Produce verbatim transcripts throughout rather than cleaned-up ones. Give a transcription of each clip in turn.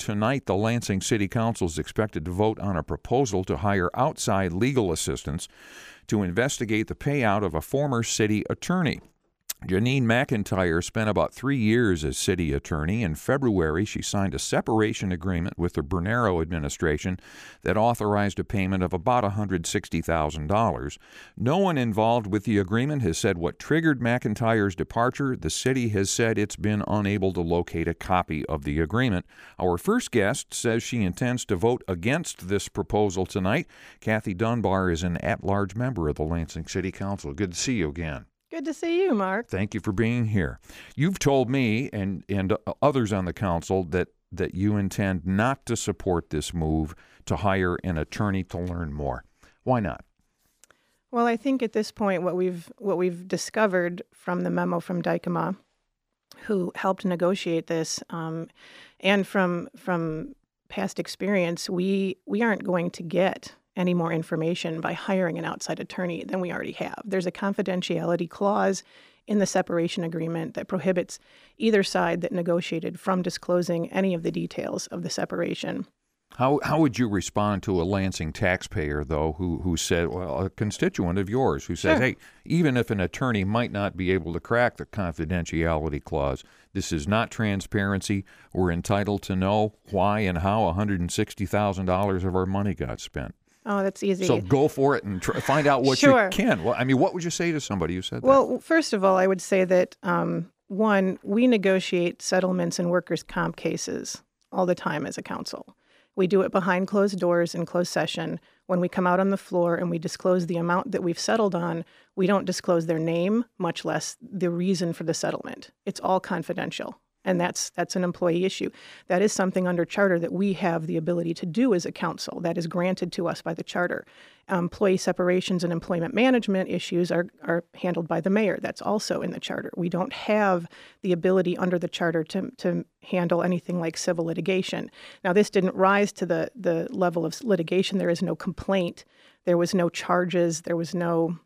tonight, the Lansing City Council is expected to vote on a proposal to hire outside legal assistance to investigate the payout of a former city attorney. Janine McIntyre spent about three years as city attorney. In February, she signed a separation agreement with the Bernero administration that authorized a payment of about one hundred sixty thousand dollars. No one involved with the agreement has said what triggered McIntyre's departure. The city has said it's been unable to locate a copy of the agreement. Our first guest says she intends to vote against this proposal tonight. Kathy Dunbar is an at-large member of the Lansing City Council. Good to see you again. Good to see you, Mark. Thank you for being here. You've told me and, and others on the council that, that you intend not to support this move to hire an attorney to learn more. Why not? Well, I think at this point what we've what we've discovered from the memo from Dykema, who helped negotiate this, um, and from from past experience, we we aren't going to get any more information by hiring an outside attorney than we already have. There's a confidentiality clause in the separation agreement that prohibits either side that negotiated from disclosing any of the details of the separation. How how would you respond to a Lansing taxpayer, though, who, who said, well, a constituent of yours who says, Sure. hey, even if an attorney might not be able to crack the confidentiality clause, this is not transparency. We're entitled to know why and how one hundred sixty thousand dollars of our money got spent. Oh, that's easy. So go for it and try, find out what Sure. you can. Well, I mean, what would you say to somebody who said that? Well, first of all, I would say that, um, one, we negotiate settlements in workers' comp cases all the time as a council. We do it behind closed doors in closed session. When we come out on the floor and we disclose the amount that we've settled on, we don't disclose their name, much less the reason for the settlement. It's all confidential. And that's that's an employee issue. That is something under charter that we have the ability to do as a council. That is granted to us by the charter. Employee separations and employment management issues are, are handled by the mayor. That's also in the charter. We don't have the ability under the charter to, to handle anything like civil litigation. Now, this didn't rise to the, the level of litigation. There is no complaint. There was no charges. There was no...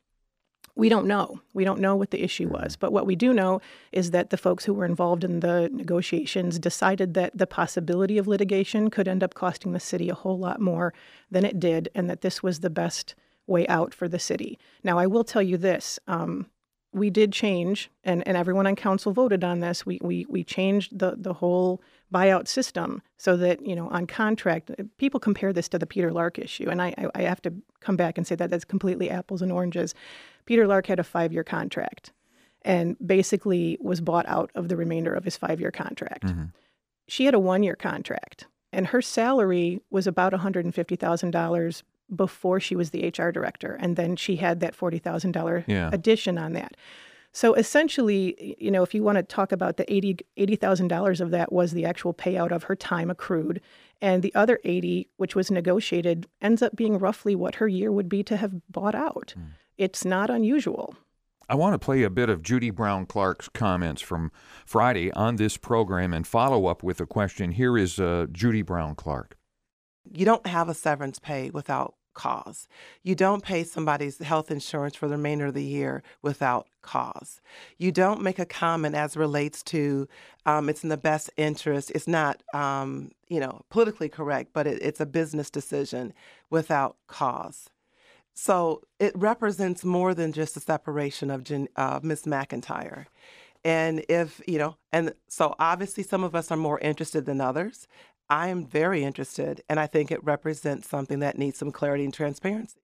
We don't know. We don't know what the issue was. But what we do know is that the folks who were involved in the negotiations decided that the possibility of litigation could end up costing the city a whole lot more than it did, and that this was the best way out for the city. Now, I will tell you this. Um, we did change, and, and everyone on council voted on this. We we we changed the, the whole buyout system so that, you know, on contract, people compare this to the Peter Lark issue, and I, I, I have to come back and say that that's completely apples and oranges. Peter Lark had a five-year contract and basically was bought out of the remainder of his five-year contract. Mm-hmm. She had a one-year contract, and her salary was about one hundred fifty thousand dollars before she was the H R director, and then she had that forty thousand dollars yeah. addition on that. So essentially, you know, if you want to talk about the eighty thousand dollars of that was the actual payout of her time accrued, and the other eighty, which was negotiated, ends up being roughly what her year would be to have bought out. Mm. It's not unusual. I want to play a bit of Judy Brown Clark's comments from Friday on this program and follow up with a question. Here is uh, Judy Brown Clark. You don't have a severance pay without cause. You don't pay somebody's health insurance for the remainder of the year without cause. You don't make a comment as relates to um, it's in the best interest. It's not, um, you know, politically correct, but it, it's a business decision without cause. So it represents more than just the separation of Jen, uh, Miz McIntyre. And if, you know, and so obviously some of us are more interested than others. I am very interested, and I think it represents something that needs some clarity and transparency.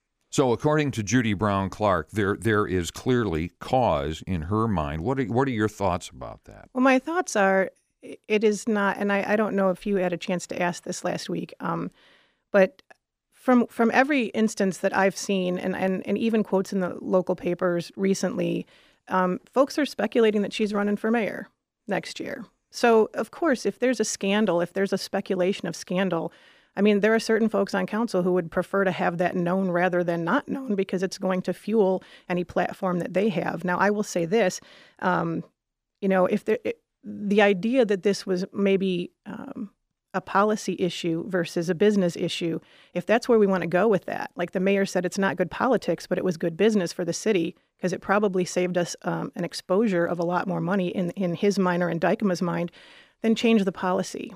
So according to Judy Brown Clark, there there is clearly cause in her mind. What are, what are your thoughts about that? Well, my thoughts are it is not, and I, I don't know if you had a chance to ask this last week, um, but from from every instance that I've seen, and, and, and even quotes in the local papers recently, um, folks are speculating that she's running for mayor next year. So, of course, if there's a scandal, if there's a speculation of scandal, I mean, there are certain folks on council who would prefer to have that known rather than not known because it's going to fuel any platform that they have. Now, I will say this, um, you know, if there, it, the idea that this was maybe um, a policy issue versus a business issue, if that's where we want to go with that, like the mayor said, it's not good politics, but it was good business for the city because it probably saved us um, an exposure of a lot more money in, in his mind or in Dykema's mind, then change the policy.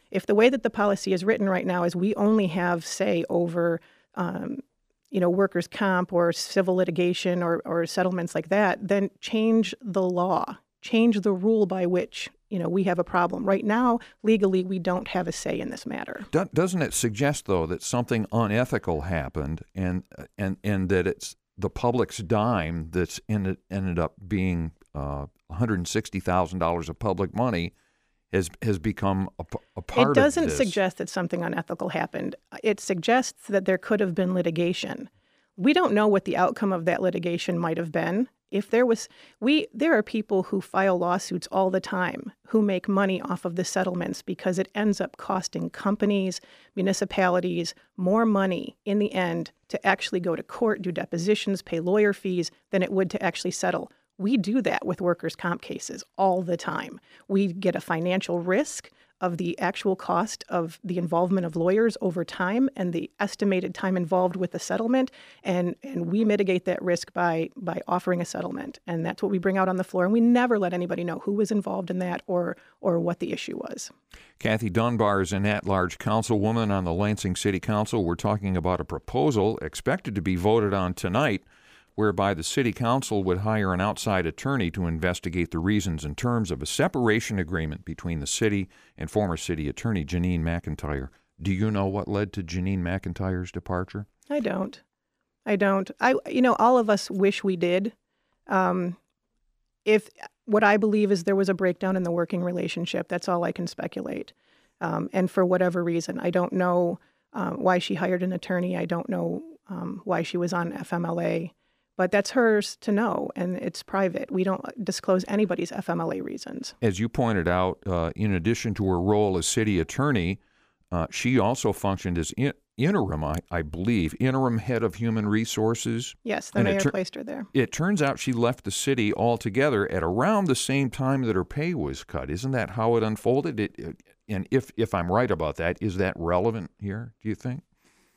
If the way that the policy is written right now is we only have say over, um, you know, workers' comp or civil litigation or, or settlements like that, then change the law, change the rule by which, you know, we have a problem. Right now, legally, we don't have a say in this matter. Do- doesn't it suggest, though, that something unethical happened and and and that it's the public's dime that's ended, ended up being uh, one hundred sixty thousand dollars of public money has has become a, a part of this? It doesn't suggest that something unethical happened. It suggests that there could have been litigation. We don't know what the outcome of that litigation might have been. If there was, we there are people who file lawsuits all the time who make money off of the settlements because it ends up costing companies, municipalities more money in the end to actually go to court, do depositions, pay lawyer fees than it would to actually settle. We do that with workers' comp cases all the time. We get a financial risk of the actual cost of the involvement of lawyers over time and the estimated time involved with the settlement, and, and we mitigate that risk by by offering a settlement. And that's what we bring out on the floor, and we never let anybody know who was involved in that or or what the issue was. Kathy Dunbar is an at-large councilwoman on the Lansing City Council. We're talking about a proposal expected to be voted on tonight, whereby the city council would hire an outside attorney to investigate the reasons and terms of a separation agreement between the city and former city attorney Janine McIntyre. Do you know what led to Janine McIntyre's departure? I don't. I don't. I, you know, all of us wish we did. Um, if what I believe is there was a breakdown in the working relationship, that's all I can speculate. Um, and for whatever reason, I don't know um, why she hired an attorney. I don't know um, why she was on F M L A. But that's hers to know, and it's private. We don't disclose anybody's F M L A reasons. As you pointed out, uh, in addition to her role as city attorney, uh, she also functioned as in- interim, I, I believe, interim head of human resources. Yes, the And mayor it tur- placed her there. It turns out she left the city altogether at around the same time that her pay was cut. Isn't that how it unfolded? It, it, and if, if I'm right about that, is that relevant here, do you think?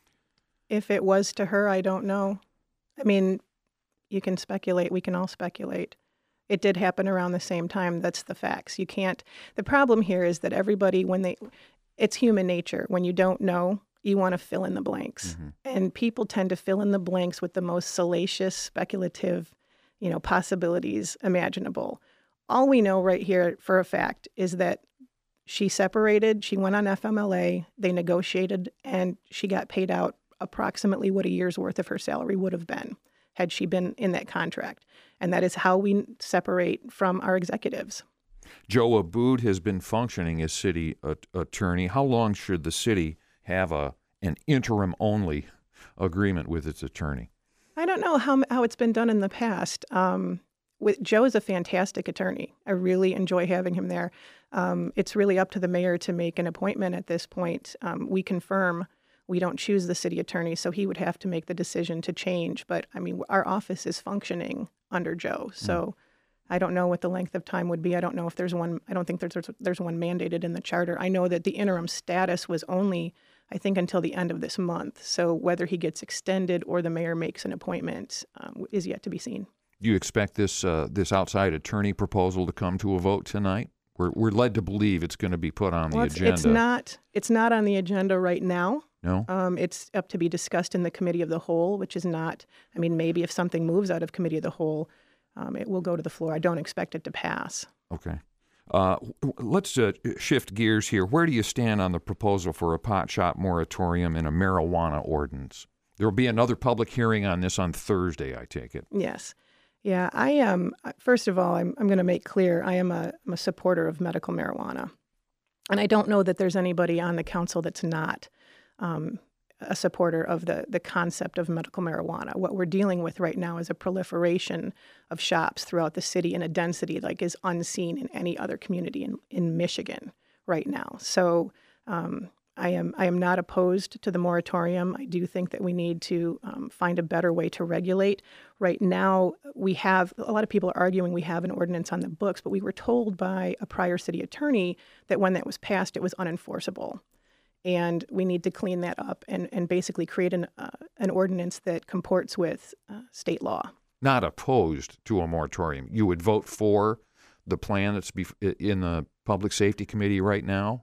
If it was to her, I don't know. I mean, you can speculate. We can all speculate. It did happen around the same time. That's the facts. You can't. The problem here is that everybody, when they, it's human nature. When you don't know, you want to fill in the blanks. Mm-hmm. And people tend to fill in the blanks with the most salacious, speculative, you know, possibilities imaginable. All we know right here for a fact is that she separated, she went on F M L A, they negotiated, and she got paid out approximately what a year's worth of her salary would have been had she been in that contract. And that is how we separate from our executives. Joe Abood has been functioning as city at- attorney. How long should the city have a an interim-only agreement with its attorney? I don't know how how it's been done in the past. Um, with Joe is a fantastic attorney. I really enjoy having him there. Um, it's really up to the mayor to make an appointment at this point. Um, we confirm. We don't choose the city attorney, so he would have to make the decision to change. But, I mean, our office is functioning under Joe, so mm. I don't know what the length of time would be. I don't know if there's one. I don't think there's there's one mandated in the charter. I know that the interim status was only, I think, until the end of this month. So whether he gets extended or the mayor makes an appointment um, is yet to be seen. Do you expect this uh, this outside attorney proposal to come to a vote tonight? We're we're led to believe it's going to be put on well, the it's, agenda. It's not. It's not on the agenda right now. No. Um, it's up to be discussed in the committee of the whole, which is not. I mean, maybe if something moves out of committee of the whole, um, it will go to the floor. I don't expect it to pass. Okay. Uh, let's uh, shift gears here. Where do you stand on the proposal for a pot shop moratorium and a marijuana ordinance? There will be another public hearing on this on Thursday, I take it. Yes. Yeah, I am. First of all, I'm, I'm going to make clear I am a, I'm a supporter of medical marijuana. And I don't know that there's anybody on the council that's not um, a supporter of the, the concept of medical marijuana. What we're dealing with right now is a proliferation of shops throughout the city in a density like is unseen in any other community in, in Michigan right now. So um, I am I am not opposed to the moratorium. I do think that we need to um, find a better way to regulate. Right now, we have, a lot of people are arguing we have an ordinance on the books, but we were told by a prior city attorney that when that was passed, it was unenforceable. And we need to clean that up and, and basically create an uh, an ordinance that comports with uh, state law. Not opposed to a moratorium. You would vote for the plan that's be- in the Public Safety Committee right now?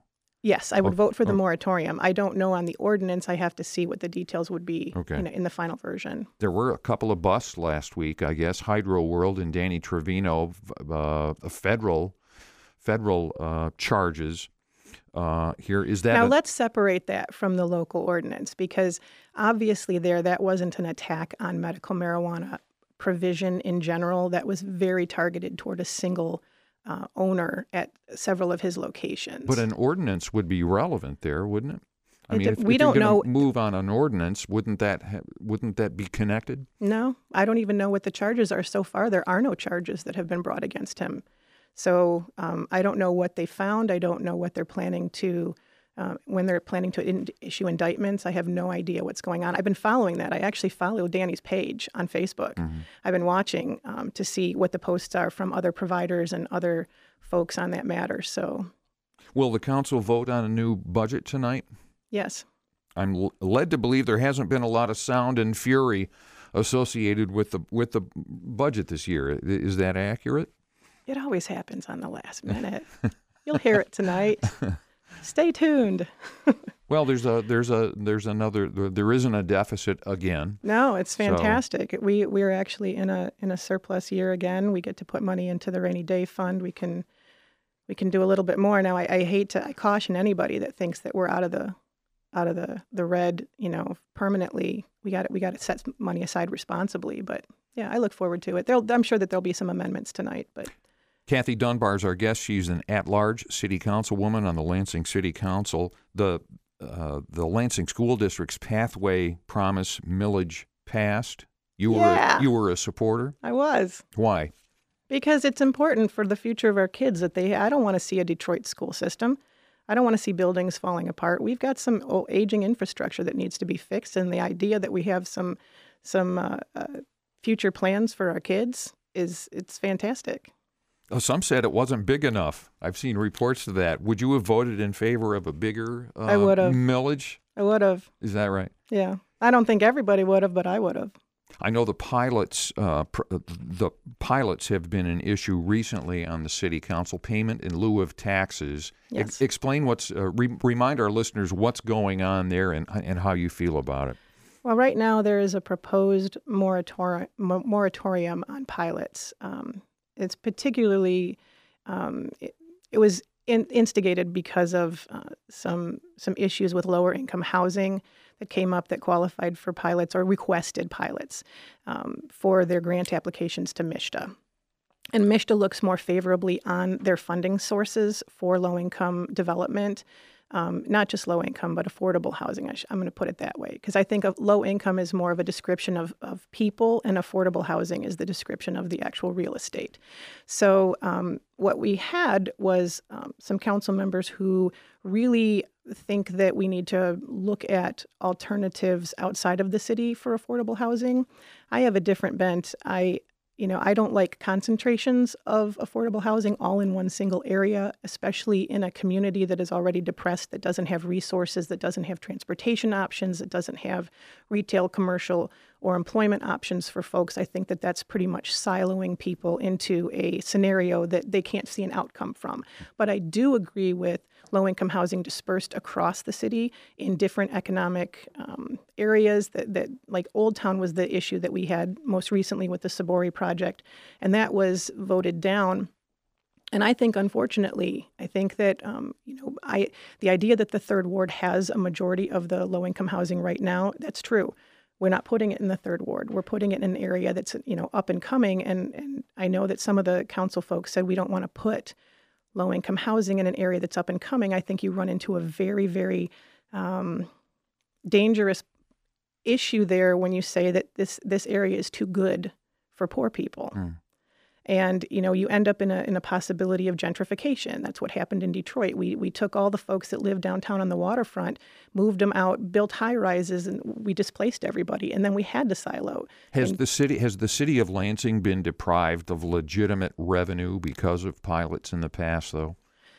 Yes, I would Oh, vote for the oh. moratorium. I don't know on the ordinance. I have to see what the details would be Okay. you know, in the final version. There were a couple of busts last week, I guess. Hydro World and Danny Trevino, uh, federal federal uh, charges. Uh, here is that. Now, a- let's separate that from the local ordinance, because obviously there that wasn't an attack on medical marijuana provision in general. That was very targeted toward a single uh, owner at several of his locations. But an ordinance would be relevant there, wouldn't it? I It mean, de- if, we if you're don't gonna know- move on an ordinance, wouldn't that ha- wouldn't that be connected? No, I don't even know what the charges are so far. There are no charges that have been brought against him. So um, I don't know what they found. I don't know what they're planning to, uh, when they're planning to in- issue indictments. I have no idea what's going on. I've been following that. I actually follow Danny's page on Facebook. Mm-hmm. I've been watching um, to see what the posts are from other providers and other folks on that matter. So, Will the council vote on a new budget tonight? yes. I'm l- led to believe there hasn't been a lot of sound and fury associated with the with the budget this year. I- Is that accurate? It always happens on the last minute. You'll hear it tonight. Stay tuned. Well, there's a there's a there's another there there isn't a deficit again. No, it's So- fantastic. We we're actually in a in a surplus year again. We get to put money into the rainy day fund. We can we can do a little bit more. Now, I, I hate to I caution anybody that thinks that we're out of the out of the, the red, you know, permanently. We got it. We got to set money aside responsibly. But yeah, I look forward to it. There'll, I'm sure that there'll be some amendments tonight. But Kathy Dunbar is our guest. She's an at-large city councilwoman on the Lansing City Council. The uh, the Lansing School District's Pathway Promise millage passed. You were Yeah. a, you were a supporter. I was. Why? Because it's important for the future of our kids that they, I don't want to see a Detroit school system. I don't want to see buildings falling apart. We've got some old, aging infrastructure that needs to be fixed. And the idea that we have some, some uh, uh, future plans for our kids is, it's fantastic. Oh, some said it wasn't big enough. I've seen reports of that. Would you have voted in favor of a bigger uh, I would have. millage? I would have. Is that right? Yeah. I don't think everybody would have, but I would have. I know the pilots, uh, pr- the pilots have been an issue recently on the city council. Payment in lieu of taxes. Yes. Ex- explain what's. Uh, re- remind our listeners what's going on there and and how you feel about it. Well, right now there is a proposed moratori- mo- moratorium on pilots. Um, it's particularly, um, it, it was in, instigated because of uh, some some issues with lower income housing that came up that qualified for pilots or requested pilots um, for their grant applications to MISHDA. And MISHDA looks more favorably on their funding sources for low-income development, um, not just low-income, but affordable housing. I sh- I'm going to put it that way, because I think of low-income is more of a description of, of people, and affordable housing is the description of the actual real estate. So um, what we had was um, some council members who really think that we need to look at alternatives outside of the city for affordable housing. I have a different bent. I You know, I don't like concentrations of affordable housing all in one single area, especially in a community that is already depressed, that doesn't have resources, that doesn't have transportation options, that doesn't have retail, commercial, or employment options for folks. I think that that's pretty much siloing people into a scenario that they can't see an outcome from. But I do agree with low-income housing dispersed across the city in different economic um, areas. That, that, like Old Town was the issue that we had most recently with the Sabori project, and that was voted down. And I think, unfortunately, I think that um, you know, I the idea that the Third Ward has a majority of the low-income housing right now, that's true. We're not putting it in the Third Ward. We're putting it in an area that's, you know, up and coming. And, and I know that some of the council folks said we don't want to put low-income housing in an area that's up and coming. I think you run into a very, very um, dangerous issue there when you say that this this area is too good for poor people. Mm. And, you know, you end up in a in a possibility of gentrification. That's what happened in Detroit. We we took all the folks that lived downtown on the waterfront, moved them out, built high rises, and we displaced everybody. And then we had to silo. Has And- the city has the city of Lansing been deprived of legitimate revenue because of pilots in the past, though?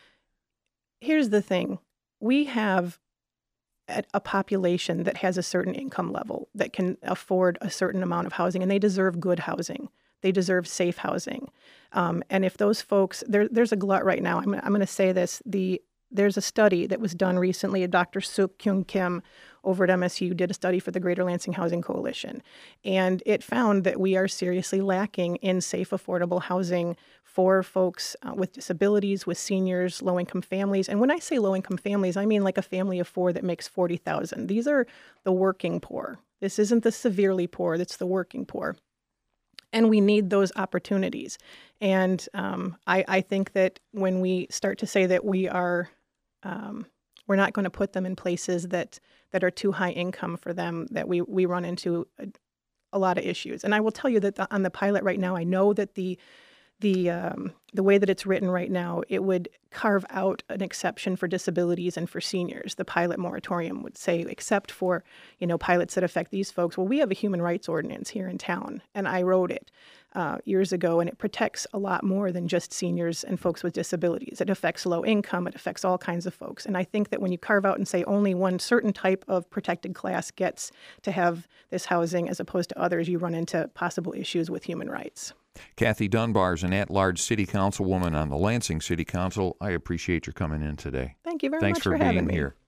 Here's the thing. We have a, a population that has a certain income level that can afford a certain amount of housing, and they deserve good housing. They deserve safe housing. Um, and if those folks, there, there's a glut right now. I'm, I'm going to say this. The there's a study that was done recently. Doctor Suk Kyung Kim over at M S U did a study for the Greater Lansing Housing Coalition, and it found that we are seriously lacking in safe, affordable housing for folks uh, with disabilities, with seniors, low-income families. And when I say low-income families, I mean like a family of four that makes forty thousand dollars. These are the working poor. This isn't the severely poor, that's the working poor. And we need those opportunities. And um, I, I think that when we start to say that we are, um, we're not going to put them in places that, that are too high income for them, that we, we run into a, a lot of issues. And I will tell you that the, on the pilot right now, I know that the the um, the way that it's written right now, it would carve out an exception for disabilities and for seniors. The pilot moratorium would say, except for, you know, pilots that affect these folks. Well, we have a human rights ordinance here in town, and I wrote it uh, years ago, and it protects a lot more than just seniors and folks with disabilities. It affects low income. It affects all kinds of folks. And I think that when you carve out and say only one certain type of protected class gets to have this housing as opposed to others, you run into possible issues with human rights. Kathy Dunbar is an at-large city councilwoman on the Lansing City Council. I appreciate your coming in today. Thank you very Thanks much for, for being having me. here.